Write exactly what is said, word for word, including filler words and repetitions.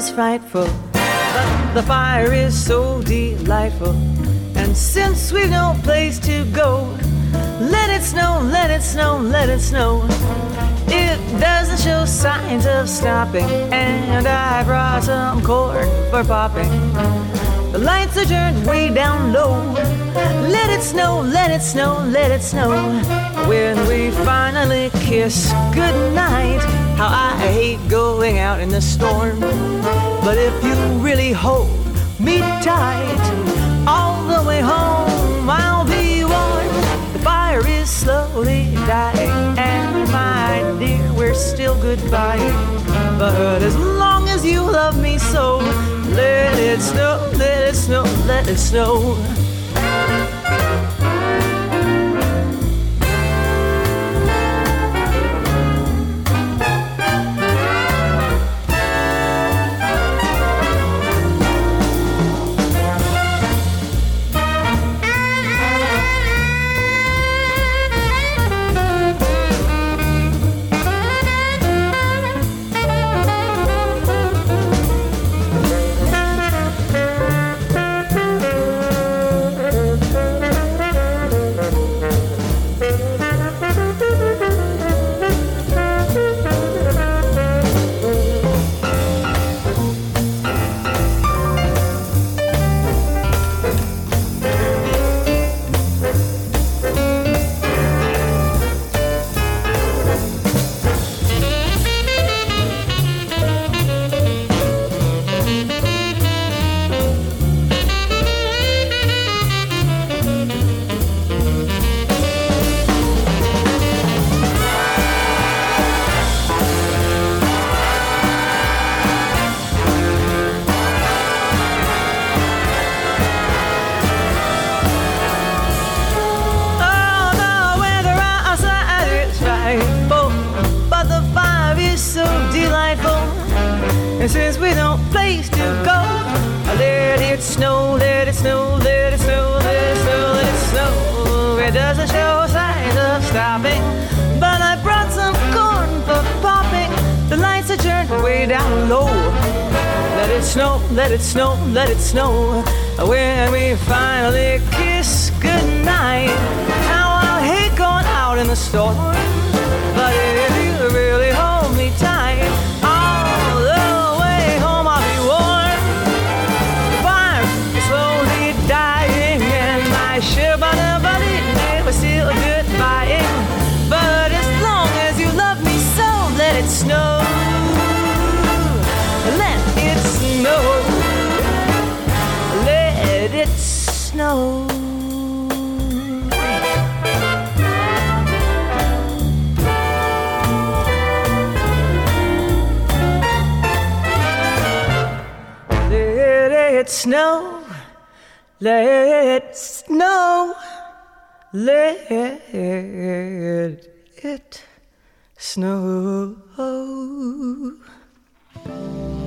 is frightful, but the fire is so delightful. And since we've no place to go, let it snow, let it snow, let it snow. It doesn't show signs of stopping, and I brought some corn for popping. The lights are turned way down low. Let it snow, let it snow, let it snow. When we finally kiss goodnight, how I hate going out in the storm. But if you really hold me tight, all the way home I'll be warm. The fire is slowly dying, and my dear, we're still goodbye. But as long as you love me so, let it snow, let it snow, let it snow. And since we don't place to go, let it snow, let it snow, let it snow, let it snow, let it snow. It doesn't show signs of stopping, but I brought some corn for popping. The lights are turned way down low. Let it snow, let it snow, let it snow. When we finally kiss goodnight, how I hate going out in the storm. But if you really hold me tight, all the way home I'll be warm. The fire is slowly dying, and my shibana buddy we're still goodbying. But as long as you love me so, let it snow. Let it snow. Let it snow. Let it snow, let it snow, let it snow.